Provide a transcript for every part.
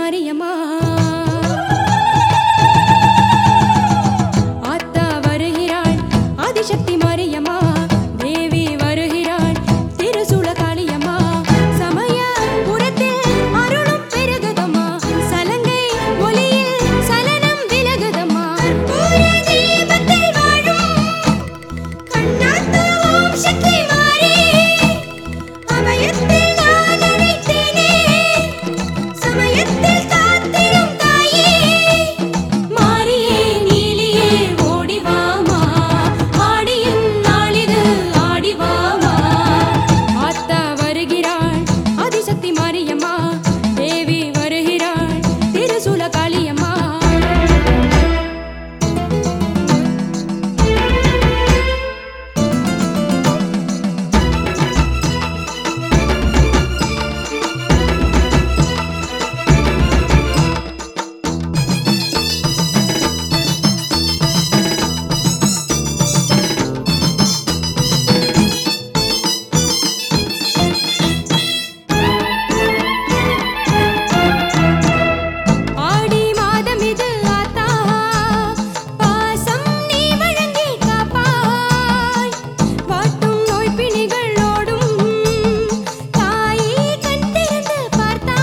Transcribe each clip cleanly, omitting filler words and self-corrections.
மாரியம்மா ஆத்தா வருகிறாள் ஆதிசக்தி மாரியம்மா தேவி வருகிறாள் திருசூல காளியம்மா சமய புறத்தில் அருளும் பெருகுதம்மா சலங்கை ஒலியில் சலனம் விலகுதம்மா தீபத்தில் வாழும் கண்ணாத்தா ஓம் சக்தி மாரி அபயத்தில் நான் அழைத்தேனே சமயத்தில் காத்திடும் தாயே மாரியே நீலியே ஓடிவாமா ஆடியின் நாளிது ஆடிவாமா ஆத்தா வருகிறாள் ஆதிசக்தி மாரியம்மா தேவி வருகிறாள் திருசூல காளியம்மா ஆடி மாதம் இது ஆத்தா பாசம் நீ வழங்கி காப்பாய் வாட்டும் நோய் பிணிகள் ஓடும் தாயே கண் திறந்து பார்த்தா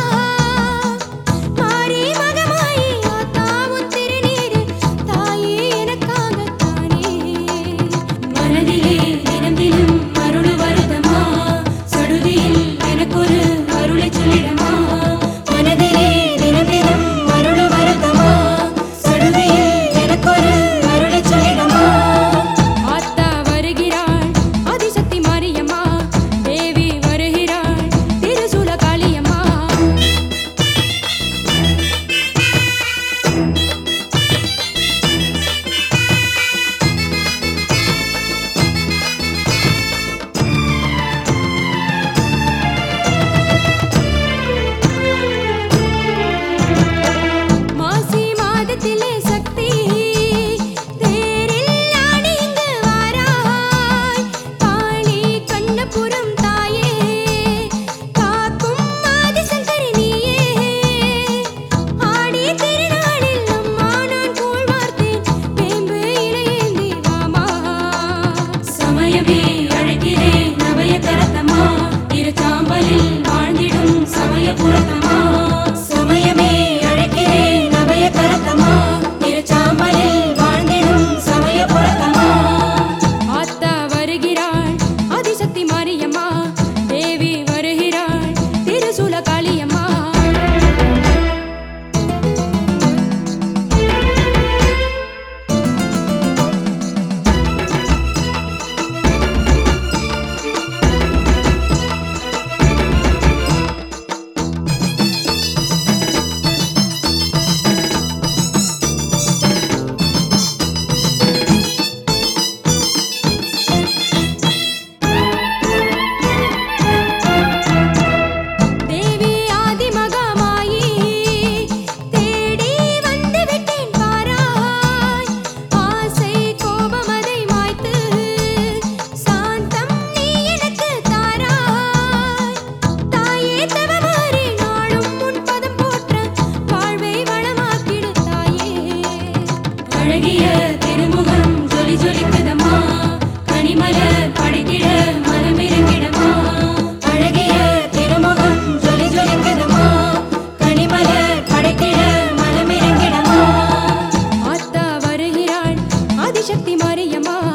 மாறி மகமாயி ஆத்தா உன் திருநீரு தாயே எனக்காகத்தானே மனதிலே தினம் தினம் அருள் வருதமா சடுதியில் எனக்கொரு அருளை சொல்லிடமா மனதிலே தினம் தினம் அருள் வருதமா சடுதியில் எனக்கொரு அருளை சொல்லிடமா ஆத்தா வருகிறாள் ஆதிசக்தி மாரியம்மா தேவி வருகிறாள் திருசூல காளியம்மா மாசி மாதத்திலே சக்தி தேரில் ஆடி இங்கு வாராய் காளி கண்ணபுரம் தாயே காக்கும் ஆதிசங்கரி நீயே ஆடி திருநாளில் அம்மா நான் கூழ் வார்த்தேன் வேம்பு இலையேந்தி வாமா சமயமே அழைக்கிறேன் நவய கரத்தம்மா திருச்சாம்பலில் வாழ்ந்திடும் சமயபுரத்தம்மா சமயமே அழைக்கிறேன் நவய கரத்தம்மா திருச்சாம்பலில் வாழ்ந்திடும் சமயபுரத்தம்மா ஆத்தா வருகிறாள் ஆதிசக்தி மாரியம்மா தேவி வருகிறாள் திருசூல காளியம்மா தேவி ஆதி மகாமாயி தேடி வந்து விட்டேன் பாராய் ஆசை கோபம் அதை மாய்த்து சாந்தம் நீ எனக்கு தாராய் தாயே தவமாறி நாளும் உன் பதம் போற்ற வாழ்வை வளமாக்கிடு தாயே அழகிய திருமுகம் ஜொலி ஜொலிக்குதம்மா கனிமலர் படைத்திட மனமிறங்கிடமா அழகிய திருமுகம் ஜொலி ஜொலிக்குதம்மா கனிமலர் படைத்திட மனமிறங்கிடமா ஆத்தா வருகிறாள் ஆதிசக்தி மாரியம்மா